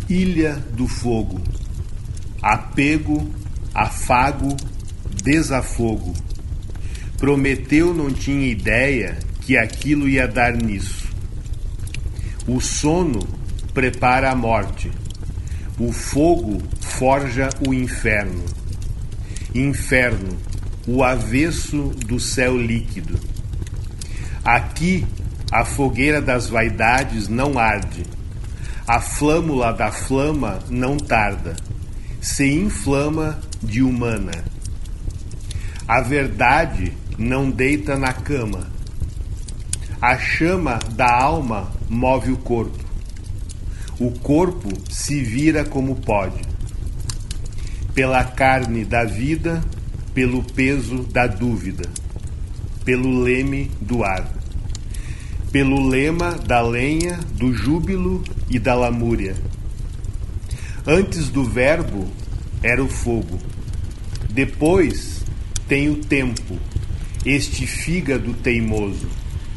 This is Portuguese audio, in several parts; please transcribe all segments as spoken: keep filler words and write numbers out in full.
Ilha do fogo, apego, afago, desafogo. Prometeu não tinha ideia que aquilo ia dar nisso. O sono prepara a morte, o fogo forja o inferno. Inferno, o avesso do céu líquido. Aqui a fogueira das vaidades não arde, a flâmula da flama não tarda, se inflama de humana. A verdade não deita na cama, a chama da alma move o corpo, o corpo se vira como pode, pela carne da vida, pelo peso da dúvida, pelo leme do ar, pelo lema da lenha, do júbilo e da lamúria. Antes do verbo era o fogo, depois tem o tempo, este fígado teimoso.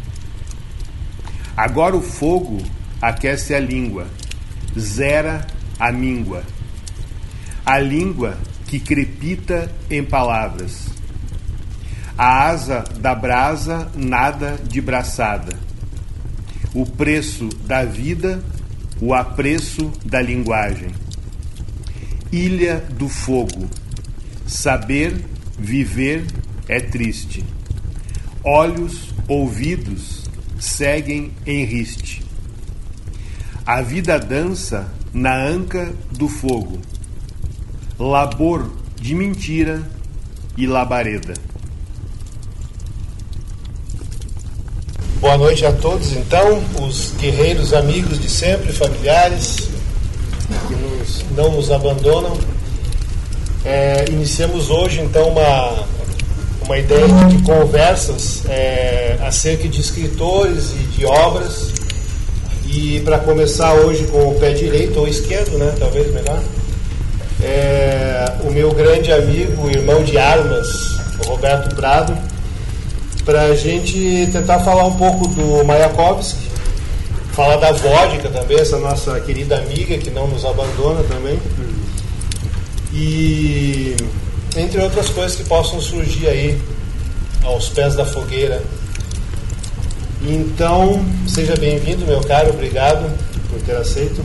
Agora o fogo aquece a língua, zera a míngua, a língua que crepita em palavras. A asa da brasa nada de braçada. O preço da vida, o apreço da linguagem. Ilha do fogo. Saber, viver é triste. Olhos, ouvidos seguem em riste. A vida dança na anca do fogo. Labor de mentira e labareda. Boa noite a todos, então, os guerreiros amigos de sempre, familiares que nos, não nos abandonam. É, iniciamos hoje, então, uma, uma ideia de conversas é, acerca de escritores e de obras. E para começar hoje com o pé direito ou esquerdo, né, talvez melhor, é, o meu grande amigo, irmão de armas, o Roberto Prado, para a gente tentar falar um pouco do Mayakovsky, falar da vodka também, essa nossa querida amiga que não nos abandona também, e entre outras coisas que possam surgir aí aos pés da fogueira. Então, seja bem-vindo, meu caro, obrigado por ter aceito.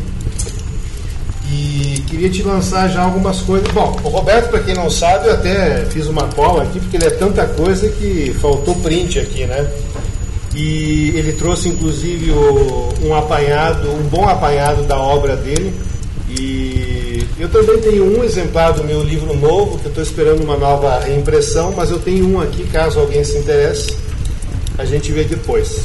E queria te lançar já algumas coisas. Bom, o Roberto, para quem não sabe, eu até fiz uma cola aqui, porque ele é tanta coisa que faltou print aqui, né? E ele trouxe, inclusive, o, um apanhado, um bom apanhado da obra dele. E eu também tenho um exemplar do meu livro novo, que eu estou esperando uma nova reimpressão, mas eu tenho um aqui, caso alguém se interesse, a gente vê depois.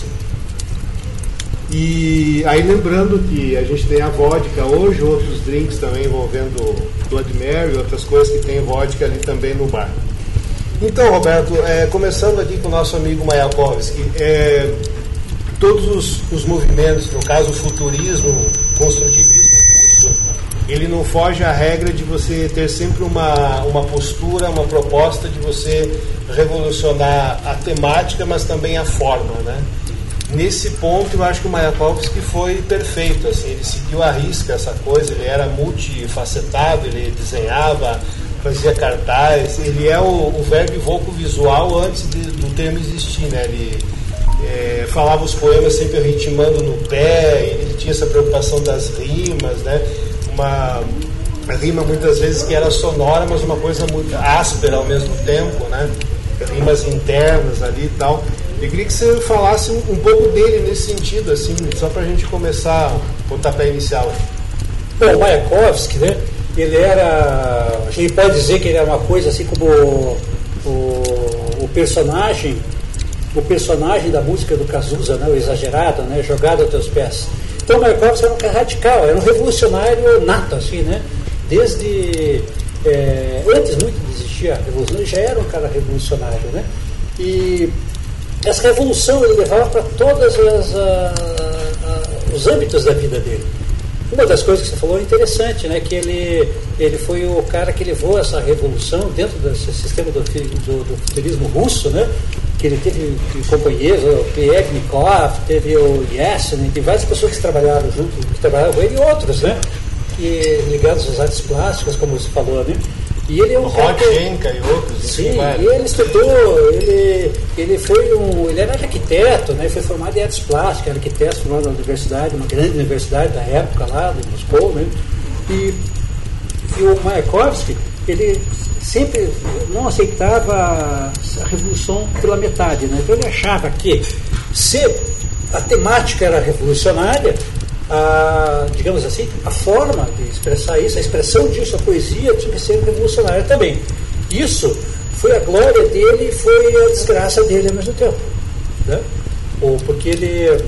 E aí lembrando que a gente tem a vodka hoje, outros drinks também envolvendo Blood Mary, outras coisas que tem vodka ali também no bar. Então, Roberto, é, começando aqui com o nosso amigo Mayakovsky, é, todos os, os movimentos, no caso o futurismo, o construtivismo russo, ele não foge à regra de você ter sempre uma, uma postura, uma proposta de você revolucionar a temática, mas também a forma, né? Nesse ponto, eu acho que o Mayakovsky foi perfeito, assim, ele seguiu à risca essa coisa, ele era multifacetado, ele desenhava, fazia cartaz, ele é o, o verbo e voco visual antes de, do termo existir, né? Ele é, falava os poemas sempre ritmando no pé, ele tinha essa preocupação das rimas, né? Uma rima muitas vezes que era sonora, mas uma coisa muito áspera ao mesmo tempo, né? Rimas internas ali e tal. Eu queria que você falasse um, um pouco dele nesse sentido, assim, só para a gente começar o pontapé inicial. Bom, o Mayakovsky, né, ele era, a gente pode dizer que ele era uma coisa assim como o, o, o personagem, o personagem da música do Cazuza, né, o exagerado, né, jogado aos teus pés. Então o Mayakovsky era um cara radical, era um revolucionário nato, assim, né, desde, é, antes muito de existir a revolução, ele já era um cara revolucionário, né, e essa revolução ele levava para todos os âmbitos da vida dele. Uma das coisas que você falou é interessante, né? Que ele, ele foi o cara que levou essa revolução dentro desse sistema do, do, do futurismo russo, né? Que ele teve companheiros, o Plevnikov, teve o Yesenin, tem várias pessoas que trabalharam junto, que trabalharam com ele e outros, né? e, ligados às artes plásticas, como você falou, né? E ele é um Rod Genka e outros. Sim, e ele estudou, ele, ele foi um, ele era arquiteto, né? Foi formado em artes plásticas, arquiteto formado na universidade, uma grande universidade da época lá, de Moscou, né? E, e o Mayakovsky, ele sempre não aceitava a revolução pela metade, né? Então ele achava que se a temática era revolucionária, a, digamos assim, a forma de expressar isso, a expressão disso, a poesia tinha que ser revolucionária também. Isso foi a glória dele e foi a desgraça dele ao mesmo tempo, né? Ou porque ele,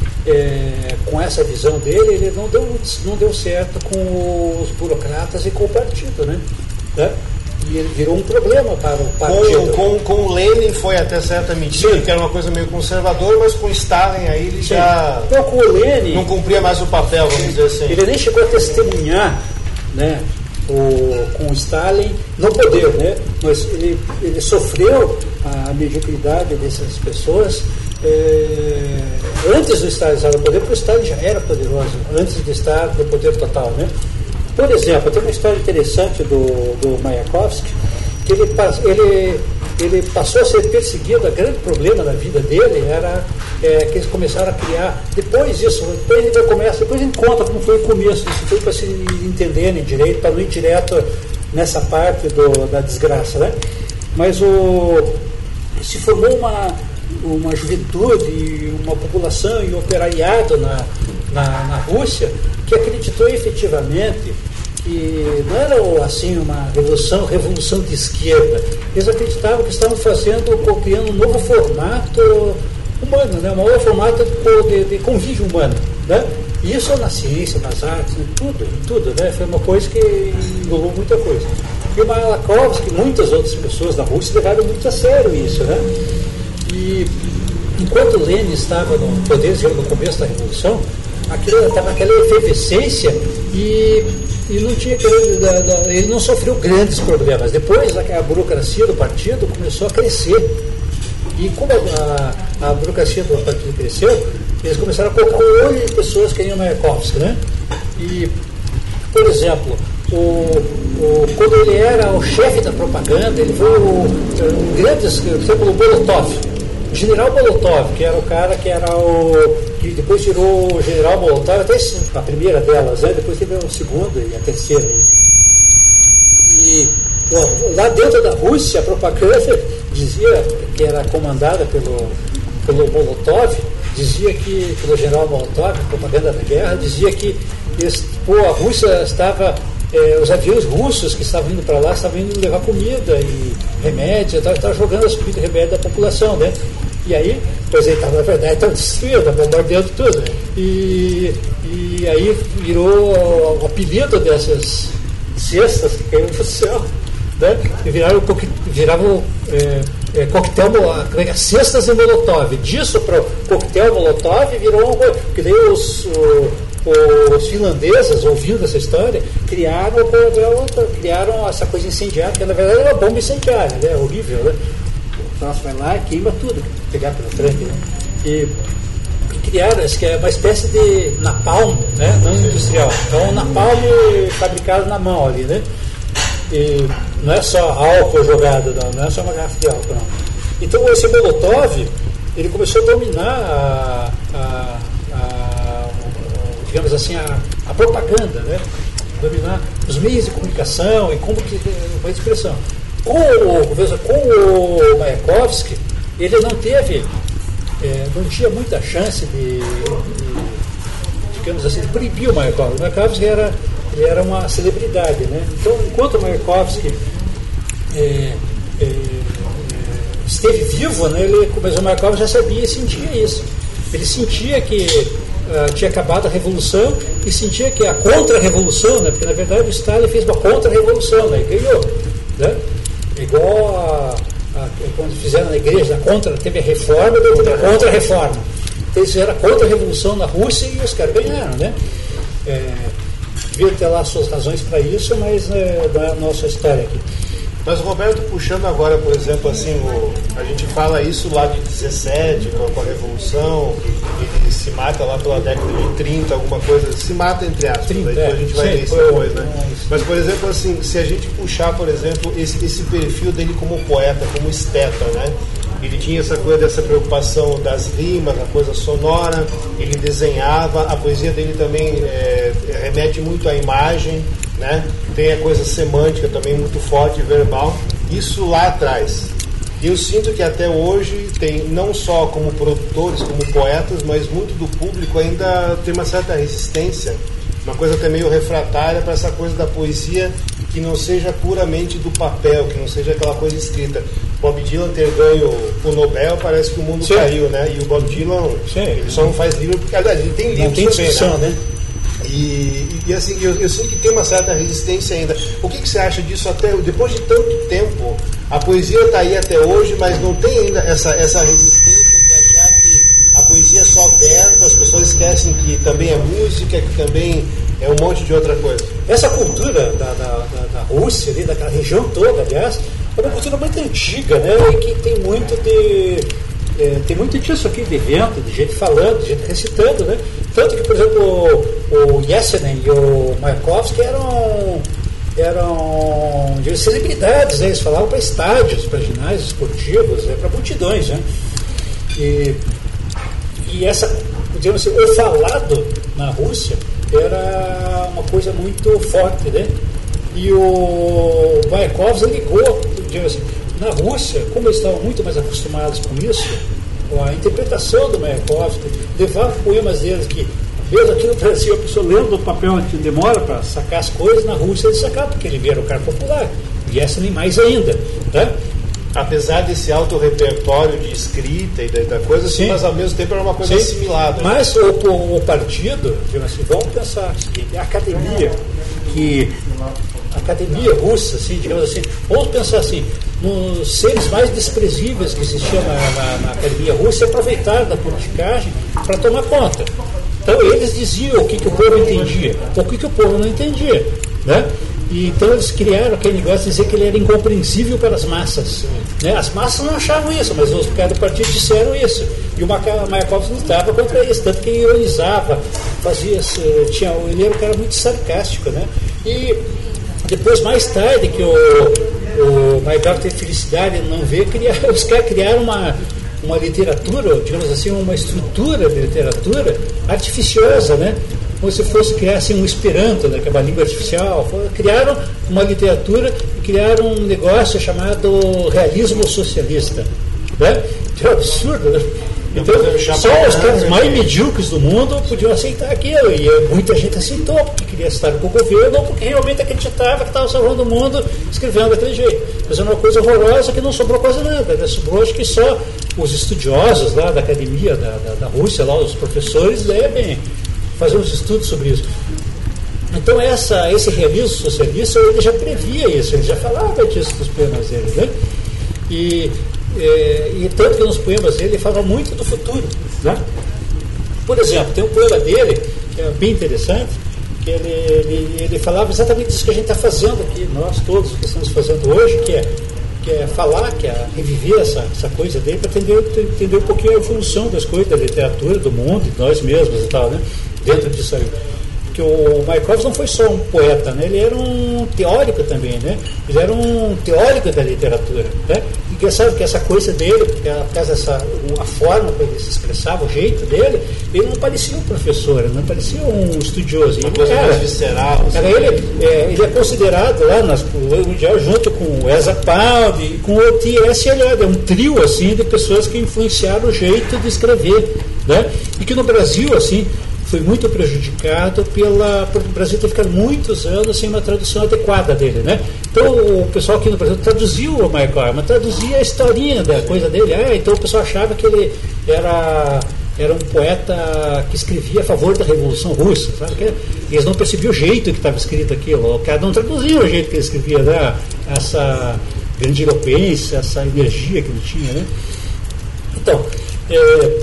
é, com essa visão dele, ele não deu, não deu certo com os burocratas e com o partido, né? né? E ele virou um problema para o partido. Com, com, com o Lenin foi até certa medida, Sim. que era uma coisa meio conservadora, mas com o Stalin aí ele Sim. já então, com o Lenin, não cumpria mais o papel, vamos dizer assim. Ele nem chegou a testemunhar, né, o, com o Stalin no poder, né? Mas ele, ele sofreu a mediocridade dessas pessoas é, antes do Stalin estar no poder, porque o Stalin já era poderoso, antes de estar no poder total, né? Por exemplo, tem uma história interessante do, do Mayakovsky, que ele, ele, ele passou a ser perseguido. O grande problema da vida dele era é, que eles começaram a criar, depois disso, depois ele começa, depois ele conta como foi o começo, isso foi para se entenderem direito, para não ir direto nessa parte do, da desgraça, né? Mas o, se formou uma, uma juventude, uma população e um operariado na, na, na Rússia, que acreditou efetivamente que não era assim uma revolução, revolução de esquerda. Eles acreditavam que estavam fazendo, criando um novo formato humano, né? Um novo formato de, de convívio humano, né? E isso na ciência, nas artes, em tudo, em tudo, né? Foi uma coisa que englobou muita coisa. E o Mayakovsky e muitas outras pessoas da Rússia levaram muito a sério isso, né? E enquanto Lenin estava no poder, no começo da Revolução, aquilo estava aquela efervescência e, e não tinha ele não sofreu grandes problemas. Depois a, a burocracia do partido começou a crescer, e como a, a, a burocracia do partido cresceu, eles começaram a colocar um olho de pessoas que queriam Mayakovsky, né? E, por exemplo, o, o, quando ele era o chefe da propaganda, ele foi o, um grande, por exemplo, o Molotov. O general Molotov, que era o cara que era o que depois virou o general Molotov, até a primeira delas, né? Depois teve a segunda e a terceira. E bom, lá dentro da Rússia, a propaganda dizia, que era comandada pelo, pelo Molotov, dizia que, pelo general Molotov, a propaganda da guerra, dizia que pô, a Rússia estava, eh, os aviões russos que estavam indo para lá estavam indo levar comida e remédio, estavam jogando as comidas e remédio da população, né? E aí, pois aí, na verdade, estava destruindo, bombardeando tudo. E, e aí virou o apelido dessas cestas que caíram no céu, né? E viraram, viravam é, é, coquetel, cestas de Molotov. Disso para o coquetel Molotov virou um. Porque daí os, o, os finlandeses, ouvindo essa história, criaram, criaram essa coisa incendiária, que na verdade era uma bomba incendiária, né? Horrível, né? O troço vai lá e queima tudo, pegar pela frente, né? E, e criaram, acho que é uma espécie de napalm, né? Não industrial. Então, napalm fabricado na mão ali, né? E não é só álcool jogado, não, não é só uma garrafa de álcool, não. Então, esse Molotov, ele começou a dominar a, a, a, digamos assim, a, a propaganda, né? Dominar os meios de comunicação e como que, com a expressão. Com o, com o Mayakovsky, ele não teve, é, não tinha muita chance de, de, digamos assim, de proibir o Mayakovsky. O Mayakovsky era, ele era uma celebridade, né? Então, enquanto o Mayakovsky é, é, esteve vivo, né, ele, mas o Mayakovsky já sabia e sentia isso. Ele sentia que uh, tinha acabado a Revolução e sentia que a contra-revolução, né, porque na verdade o Stalin fez uma contra-revolução, né, e ganhou, né? Igual a, a, quando fizeram na igreja, contra, teve a reforma e teve a contra-reforma. Então, eles fizeram a contra-revolução na Rússia e os caras ganharam, né? É, devia ter lá suas razões para isso, mas é, não é a nossa história aqui. Mas, Roberto, puxando agora, por exemplo, assim, o, a gente fala isso lá de dezessete, com a, com a Revolução, ele se mata lá pela década de trinta, alguma coisa, se mata entre aspas, trinta, aí depois a gente vai sim, ver isso foi, depois, né? é, Mas, por exemplo, assim, se a gente puxar, por exemplo, esse, esse perfil dele como poeta, como esteta, né? Ele tinha essa coisa dessa preocupação das rimas, a coisa sonora, ele desenhava, a poesia dele também é, remete muito à imagem, né? Tem a coisa semântica também muito forte, verbal, isso lá atrás. E eu sinto que até hoje tem, não só como produtores, como poetas, mas muito do público ainda tem uma certa resistência, uma coisa até meio refratária para essa coisa da poesia que não seja puramente do papel, que não seja aquela coisa escrita. Bob Dylan ter ganho o Nobel, parece que o mundo Sim. caiu, né? E o Bob Dylan, Sim. ele só não faz livro porque, aliás, ele tem livros também, discussão, né? né? E, e, e assim, eu, eu sinto que tem uma certa resistência ainda. O que, que você acha disso até depois de tanto tempo? A poesia está aí até hoje, mas não tem ainda essa, essa resistência de achar que a poesia é só verbo, as pessoas esquecem que também é música, que também é um monte de outra coisa. Essa cultura da, da, da, da Rússia, ali, daquela região toda, aliás, é uma cultura muito antiga, né? E que tem muito de... É, tem muito disso aqui de evento, de gente falando, de gente recitando, né? Tanto que, por exemplo, o, o Yesenin e o Mayakovsky eram, eram de celebridades, né? Eles falavam para estádios, para ginásios esportivos, né? Para multidões, né? E, e essa, digamos assim, o falado na Rússia era uma coisa muito forte, né? E o Mayakovsky ligou, digamos assim, na Rússia, como eles estavam muito mais acostumados com isso, com a interpretação do Mayakovsky, levavam poemas deles que, mesmo aqui no Brasil, a pessoa lendo o papel que demora para sacar as coisas, na Rússia eles sacavam, porque ele era o cara popular, e essa nem mais ainda, né? Apesar desse alto repertório de escrita e da, da coisa, assim, mas ao mesmo tempo era uma coisa Sim. assimilada. Mas o, o, o partido, assim, vamos pensar, a academia, que a academia russa, assim, digamos assim, vamos pensar assim, nos seres mais desprezíveis que existiam na, na, na academia russa, aproveitaram da politicagem para tomar conta. Então eles diziam o que, que o povo entendia, o que, que o povo não entendia, né? E então eles criaram aquele negócio de dizer que ele era incompreensível para as massas, né? As massas não achavam isso, mas os caras do partido disseram isso. E o Mayakovsky lutava contra isso, tanto que ele ironizava, fazia, tinha, ele era um cara muito sarcástico, né? E depois, mais tarde, que o, o Mayakovsky teve felicidade de não ver, criar, os caras criaram uma, uma literatura, digamos assim, uma estrutura de literatura artificiosa, né? Como se fosse criar assim, um Esperanto, né, que é uma língua artificial. Criaram uma literatura e criaram um negócio chamado realismo socialista, né? Que é um absurdo, né? Então, só os caras mais medíocres do mundo podiam aceitar aquilo, e muita gente aceitou, porque queria estar com o governo, ou porque realmente acreditava que estava salvando o mundo escrevendo daquele jeito. Mas é uma coisa horrorosa que não sobrou quase nada, né? Sobrou, acho que só os estudiosos lá da academia da, da, da Rússia, lá, os professores, devem fazer uns estudos sobre isso. Então, essa, esse realismo socialista, ele já previa isso, ele já falava disso nos poemas dele, né? E É, e tanto que nos poemas dele ele fala muito do futuro, né? Por exemplo, tem um poema dele que é bem interessante, que ele, ele, ele falava exatamente isso que a gente está fazendo aqui, nós todos que estamos fazendo hoje, que é, que é falar, que é reviver essa, essa coisa dele para entender, entender um pouquinho a evolução das coisas, da literatura, do mundo, de nós mesmos e tal, né? Dentro disso aí. Porque o Mayakovsky não foi só um poeta, né? Ele era um teórico também, né? Ele era um teórico da literatura, né? E sabe que essa coisa dele, por causa dessa a forma como ele se expressava, o jeito dele, ele não parecia um professor, ele não parecia um estudioso. Ele, coisa cara, mais visceral. Cara, ele, é, ele é considerado lá nas, mundial junto com o Ezra Pound e com o T S Eliot, é um trio assim de pessoas que influenciaram o jeito de escrever, né? E que no Brasil assim foi muito prejudicado pela, por o Brasil ter ficado muitos anos sem uma tradução adequada dele, né? Então o pessoal aqui no Brasil traduziu o Mayakovsky, mas traduzia a historinha da coisa dele. Ah, então o pessoal achava que ele era, era um poeta que escrevia a favor da Revolução Russa, sabe? Que eles não percebiam o jeito que estava escrito aquilo, o cara não traduzia o jeito que ele escrevia, né? Essa grandiloquência, essa energia que ele tinha, né? Então, é,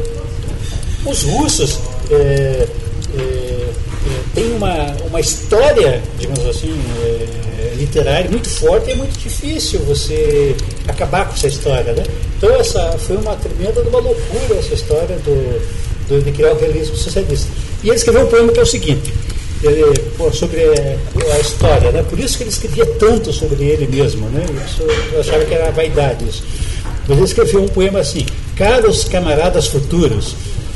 os russos É, é, é, tem uma, uma história, digamos assim, é, literária muito forte e é muito difícil você acabar com essa história, né? Então essa foi uma tremenda uma loucura essa história do, de criar o realismo socialista. E ele escreveu um poema que é o seguinte, ele, pô, sobre a história, né? Por isso que ele escrevia tanto sobre ele mesmo, né? Eu achava que era vaidade isso. Mas ele escreveu um poema assim: caros camaradas futuros,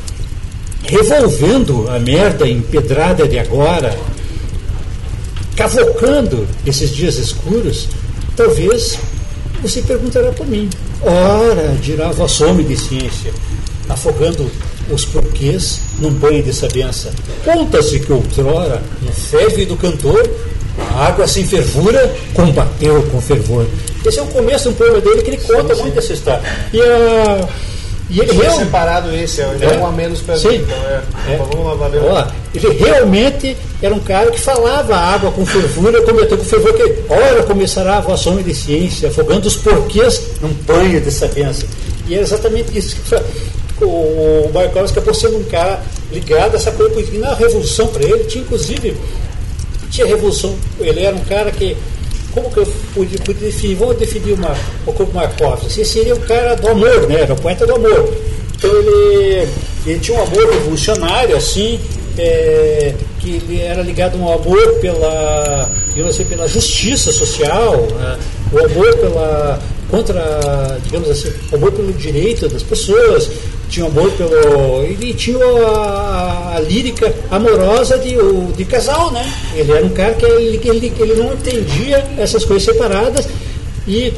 revolvendo a merda empedrada de agora, cavocando esses dias escuros, talvez você perguntará por mim. Ora, dirá vosso homem de ciência, afogando os porquês num banho de sabença. Conta-se que outrora, no feve do cantor, a água sem fervura combateu com fervor. Esse é o começo do poema dele, que ele conta sim, muito essa história. E, a, e ele real... separado esse, é, é um a menos para mim, então é. é. Vamos lá, valeu. Ó, ele realmente era um cara que falava a água com fervura, combateu com fervor, que ora começará a vossa homem de ciência, afogando os porquês num banho de sabença. E é exatamente isso que o Mayakovsky acabou sendo um cara ligado a essa coisa política. E na Revolução, para ele, tinha inclusive tinha Revolução, ele era um cara que, como que eu podia, podia definir, vamos definir uma, o Mayakovsky, assim, seria um cara do amor, né? Era um poeta do amor. Então ele, ele tinha um amor revolucionário, assim, é, que ele era ligado a um amor pela, digamos assim, pela justiça social, né? O amor pela, contra, digamos assim, o amor pelo direito das pessoas, tinha amor pelo... Ele tinha a, a lírica amorosa de, de casal, né? Ele era um cara que ele, ele, ele não entendia essas coisas separadas e,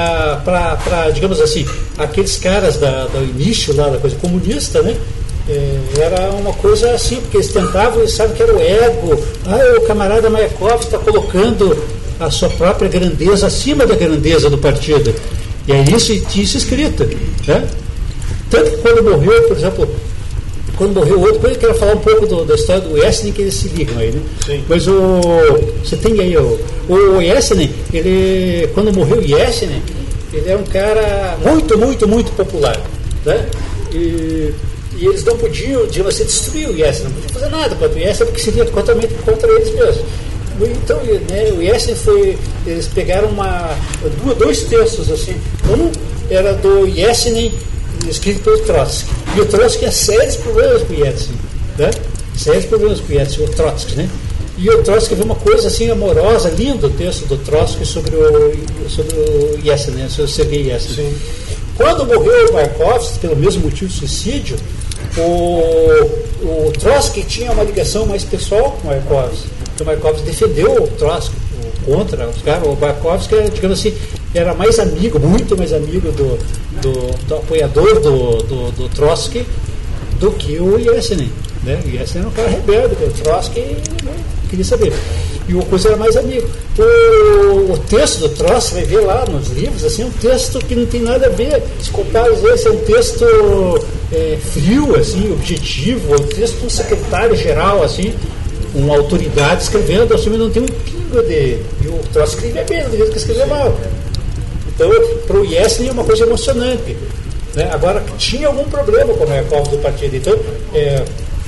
para, digamos assim, aqueles caras da, do início lá da coisa comunista, né? É, era uma coisa assim, porque eles tentavam, eles sabem que era o ego. Ah, o camarada Mayakovsky está colocando a sua própria grandeza acima da grandeza do partido. E é isso, e tinha isso escrito, né? Tanto que quando morreu, por exemplo, quando morreu outro, depois eu quero falar um pouco do, da história do Yesenin, que eles se ligam aí, né? Sim. Mas o, você tem aí o, o Yesenin, ele, quando morreu o Yesenin, ele era um cara muito, muito, muito popular, né? E, e eles não podiam, digamos assim, destruir o Yesenin, não podiam fazer nada contra o Yesenin, porque seria totalmente contra eles mesmos. Então, né, o Yesenin foi, eles pegaram uma, dois textos assim, um era do Yesenin, escrito pelo Trotsky, e o Trotsky tinha sérios problemas com o Yesenin, né? Sérios problemas com o Yesenin, o Trotsky, né? E o Trotsky viu uma coisa assim amorosa, lindo o texto do Trotsky sobre o, sobre o Yesenin, né? Sobre o Sergei Yesenin. Sim. Quando morreu o Mayakovsky, pelo mesmo motivo de suicídio, o, o Trotsky tinha uma ligação mais pessoal com o Mayakovsky. O Mayakovsky defendeu o Trotsky contra os caras. O Mayakovsky, digamos assim, era mais amigo, muito mais amigo do, do, do apoiador do, do, do Trotsky do que o Yesenin, né? O Yesenin era um cara rebelde, o Trotsky não queria saber. E o coisa era mais amigo. O, o texto do Trotsky, vai ver lá nos livros, assim, é um texto que não tem nada a ver. Se comparar esse é um texto é, frio, assim, objetivo, é um texto de um secretário-geral, assim, uma autoridade escrevendo, assim, não tem um pingo de... E o Trotsky escrevia bem, do jeito que escrevia mal. Então, para o Yesenin é uma coisa emocionante, né? Agora, tinha algum problema com o Mayakovsky do partido. Então, é,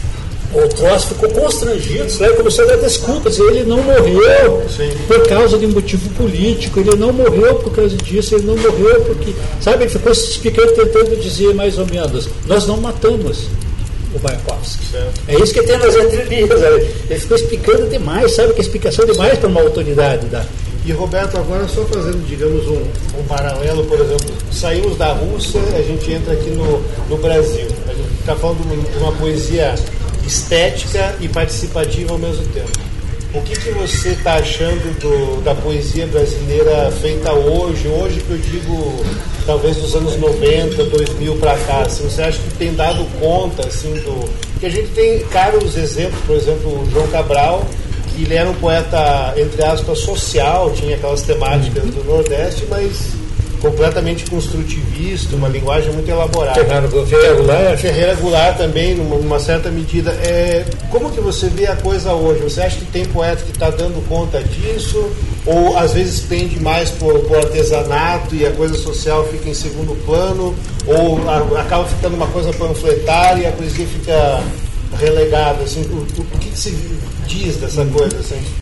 o Trotsky ficou constrangido, né? Começou a dar desculpas. Ele não morreu Sim. por causa de um motivo político, ele não morreu por causa disso, ele não morreu porque... Sabe, ele ficou se explicando, tentando dizer mais ou menos, nós não matamos o Mayakovsky. Certo. É isso que tem nas entrelinhas. Ele ficou explicando demais, sabe, que é explicação demais para uma autoridade da... E Roberto, agora só fazendo, digamos, um, um paralelo, por exemplo, saímos da Rússia, a gente entra aqui no, no Brasil. A gente está falando de uma poesia estética e participativa ao mesmo tempo. O que, que você está achando do, da poesia brasileira feita hoje, hoje que eu digo, talvez dos anos noventa, dois mil para cá, assim, você acha que tem dado conta, assim, do... Porque a gente tem caros exemplos, por exemplo, o João Cabral, que ele era um poeta, entre aspas, social, tinha aquelas temáticas do Nordeste, mas completamente construtivista, uma linguagem muito elaborada. Ferreira Goulart. Ferreira Goulart também, numa, numa certa medida. É, como que você vê a coisa hoje? Você acha que tem poeta que está dando conta disso? Ou às vezes pende mais por, por artesanato e a coisa social fica em segundo plano? Ou a, acaba ficando uma coisa panfletária e a poesia fica relegada? Assim, o, o, o que, que se diz dessa coisa? Assim?